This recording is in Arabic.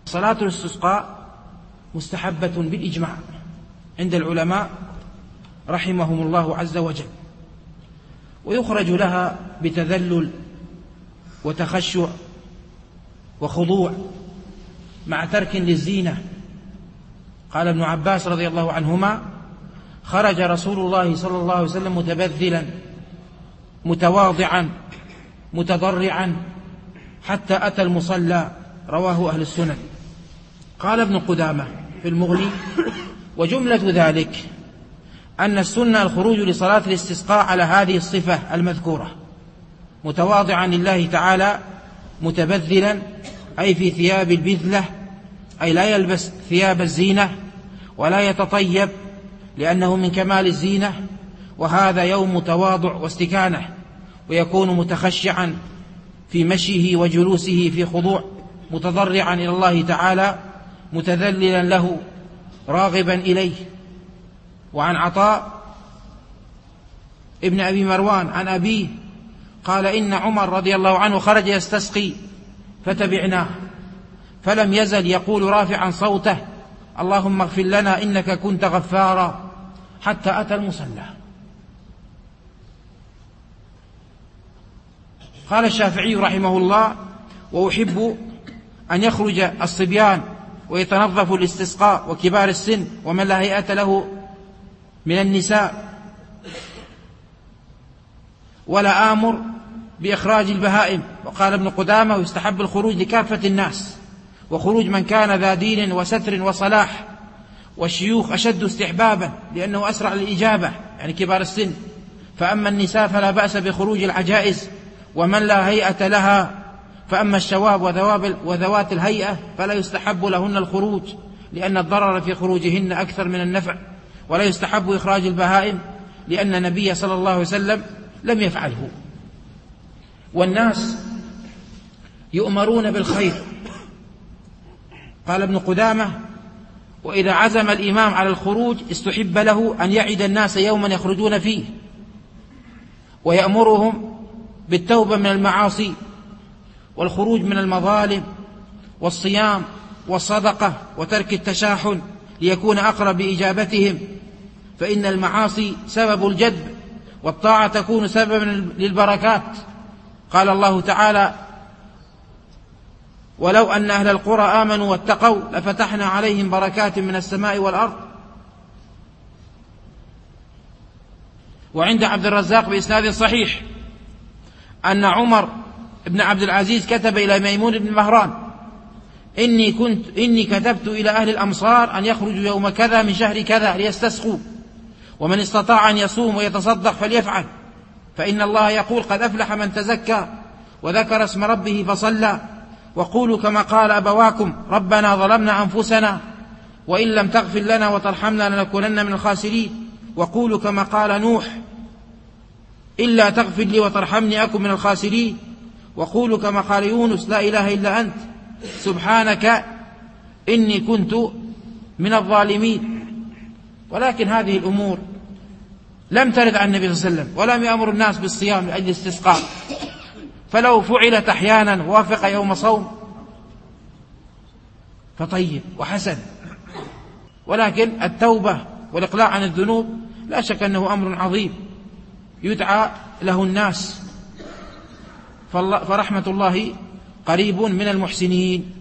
صلاة الاستسقاء مستحبة بالإجماع عند العلماء رحمهم الله عز وجل، ويخرج لها بتذلل وتخشع وخضوع مع ترك للزينة. قال ابن عباس رضي الله عنهما: خرج رسول الله صلى الله عليه وسلم متبذلا متواضعا متضرعا حتى أتى المصلى، رواه أهل السنن. قال ابن قدامة في المغني: وجملة ذلك أن السنة الخروج لصلاة الاستسقاء على هذه الصفة المذكورة، متواضعا لله تعالى متبذلا، أي في ثياب البذلة، أي لا يلبس ثياب الزينة ولا يتطيب لأنه من كمال الزينة، وهذا يوم تواضع واستكانة، ويكون متخشعا في مشيه وجلوسه في خضوع، متضرعا إلى الله تعالى متذللا له راغبا إليه. وعن عطاء ابن أبي مروان عن أبيه قال: إن عمر رضي الله عنه خرج يستسقي فتبعناه، فلم يزل يقول رافعا صوته: اللهم اغفر لنا إنك كنت غفارا، حتى أتى المصلى. قال الشافعي رحمه الله: وأحب أن يخرج الصبيان ويتنظفوا الاستسقاء وكبار السن ومن لا هيئة له من النساء، ولا آمر بإخراج البهائم. وقال ابن قدامة: ويستحب الخروج لكافة الناس، وخروج من كان ذا دين وستر وصلاح، والشيوخ أشد استحبابا لأنه أسرع للإجابة، يعني كبار السن. فأما النساء فلا بأس بخروج العجائز ومن لا هيئة لها، فأما الشواب وذوات الهيئة فلا يستحب لهن الخروج، لأن الضرر في خروجهن أكثر من النفع. ولا يستحب إخراج البهائم لأن النبي صلى الله عليه وسلم لم يفعله. والناس يؤمرون بالخير. قال ابن قدامة: وإذا عزم الإمام على الخروج استحب له أن يعد الناس يوما يخرجون فيه، ويأمرهم بالتوبة من المعاصي والخروج من المظالم والصيام والصدقة وترك التشاحن، ليكون أقرب بإجابتهم، فإن المعاصي سبب الجذب، والطاعة تكون سببا للبركات. قال الله تعالى: ولو أن أهل القرى آمنوا واتقوا لفتحنا عليهم بركات من السماء والأرض. وعند عبد الرزاق بإسناد صحيح أن عمر بن عبد العزيز كتب إلى ميمون بن مهران: إني كتبت إلى أهل الأمصار أن يخرجوا يوم كذا من شهر كذا ليستسقوا، ومن استطاع أن يصوم ويتصدق فليفعل، فإن الله يقول: قد أفلح من تزكى وذكر اسم ربه فصلى. وقولوا كما قال أبواكم: ربنا ظلمنا أنفسنا وإن لم تغفر لنا وترحمنا لنكونن من الخاسرين. وقولوا كما قال نوح: إلا تغفر لي وترحمني أكن من الخاسرين. وقولوا كما قال يونس: لا إله إلا أنت سبحانك إني كنت من الظالمين. ولكن هذه الأمور لم ترد عن النبي صلى الله عليه وسلم، ولم يأمر الناس بالصيام لأجل الاستسقاء، فلو فعلت أحيانا وافق يوم صوم فطيب وحسن. ولكن التوبة والإقلاع عن الذنوب لا شك أنه أمر عظيم يدعى له الناس، فرحمة الله قريب من المحسنين.